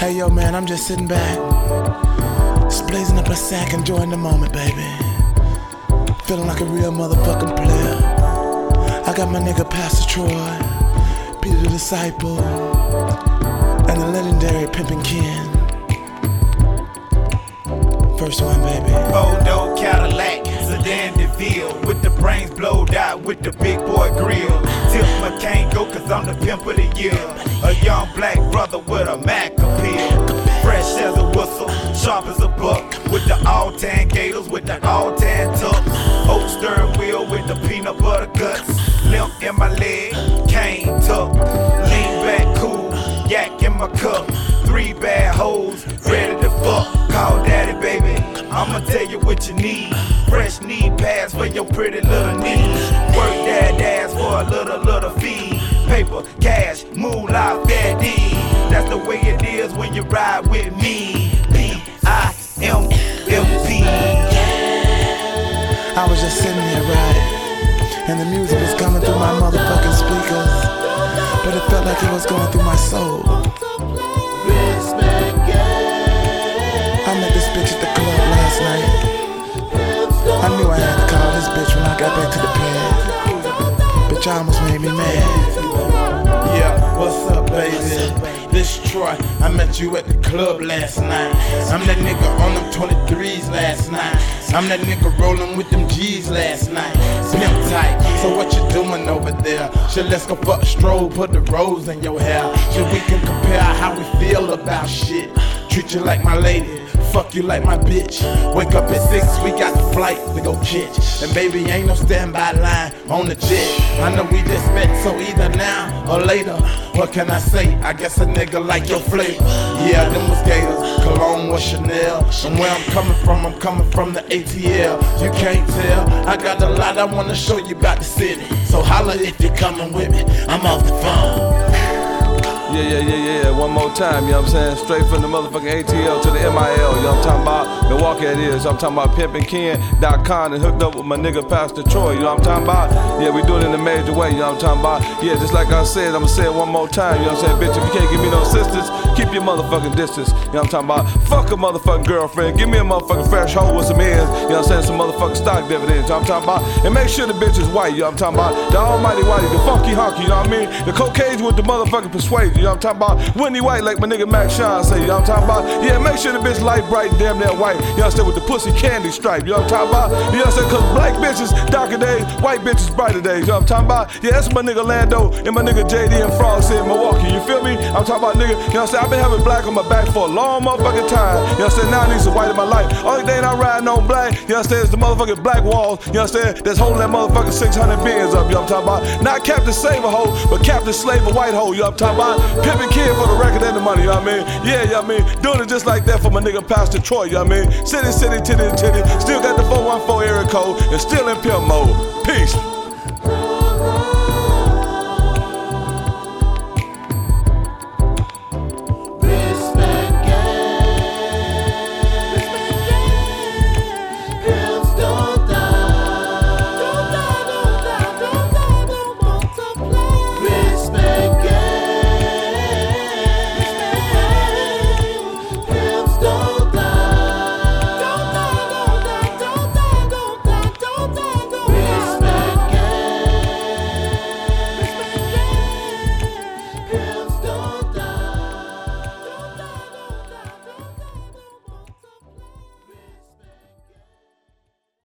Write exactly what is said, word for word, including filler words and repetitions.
Hey yo man, I'm just sitting back, just blazing up a sack, enjoying the moment, baby. Feeling like a real motherfucking player. I got my nigga Pastor Troy, Peter the Disciple, and the legendary Pimpin' Ken. First one, baby. Odo Cadillac, Sedan DeVille, with the brains blowed out, with the big boy grill. Tip McCain go, cause I'm the pimp of the year. A young black brother with a Mac appeal. Fresh as a whistle, sharp as a buck, with the all-tan gators, with the all-tan tucks. Oak steering wheel with the peanut butter guts. Limp in my leg, cane tuck. Lean back cool, yak in my cup. Three bad hoes, ready to fuck. Call daddy, baby, I'ma tell you what you need. Fresh knee pads for your pretty little knees. Work that ass for a little, little fee. Paper, cash, moolah, fair D. That's the way it is when you ride with me. P I M M P. I was just sitting here riding, and the music was coming through my motherfucking speakers, but it felt like it was going through my soul. I met this bitch at the club last night. I knew I had to call this bitch when I got back to the pad. Bitch almost made me mad. Yeah, what's up, baby? This Troy, I met you at the club last night. I'm that nigga on them twenty-threes last night. I'm that nigga rolling with them G's last night. Pimp tight, so what you doing over there? Shit, let's go for a stroll, put the rose in your hair. So we can compare how we feel about shit. Treat you like my lady, fuck you like my bitch. Wake up at six, we got the flight to go catch. And baby, ain't no standby line on the jet. I know we just met, so either now or later. What can I say? I guess a nigga like your flavor. Yeah, them was Gators, Cologne was Chanel. And where I'm coming from, I'm coming from the A T L. You can't tell, I got a lot I wanna show you about the city. So holla if you're coming with me, I'm off the phone. Yeah, yeah, yeah, yeah, one more time, you know what I'm saying? Straight from the motherfucking A T L to the M I L, you know what I'm talking about? Milwaukee it is, I'm talking about pimpin ken dot com and hooked up with my nigga Pastor Troy, you know what I'm talking about? Yeah, we do it in a major way, you know what I'm talking about? Yeah, just like I said, I'ma say it one more time, you know what I'm saying? Bitch, if you can't give me no assistance, keep your motherfucking distance, you know what I'm talking about? Fuck a motherfucking girlfriend, give me a motherfucking fresh hoe with some ends, you know what I'm saying? Some motherfucking stock dividends, you know what I'm talking about? And make sure the bitch is white, you know what I'm talking about? The almighty whitey, the funky honky, you know what I mean? The cocaine with the motherfucking persuasion, you know what I'm talking about? Winnie White, like my nigga Mac Sean say, you know what I'm talking about? Yeah, make sure the bitch light bright and damn near white. You know what I'm saying? With the pussy candy stripe, you know what I'm talking about? You know what I'm saying? Cause black bitches darker days, white bitches brighter days, you know what I'm talking about? Yeah, that's my nigga Lando and my nigga J D and Frost in Milwaukee, you feel me? I'm talking about nigga, you know what I'm saying? I've been having black on my back for a long motherfucking time. You know what I'm saying? Now I need some white in my life. Only thing I'm riding on black, you know what I'm saying, is the motherfucking black walls, you know what I'm saying? That's holding that motherfucking six hundred bins up, you know what I'm talking about? Not Captain Saver hoe, but Captain Slaver white hoe, you know what I'm talking about? Pimpin' Kid for the record and the money, you know what I mean? Yeah, you know what I mean? Doing it just like that for my nigga Pastor Troy, you know what I mean? City, city, titty, titty. Still got the four one four area code and still in pimp mode. Peace.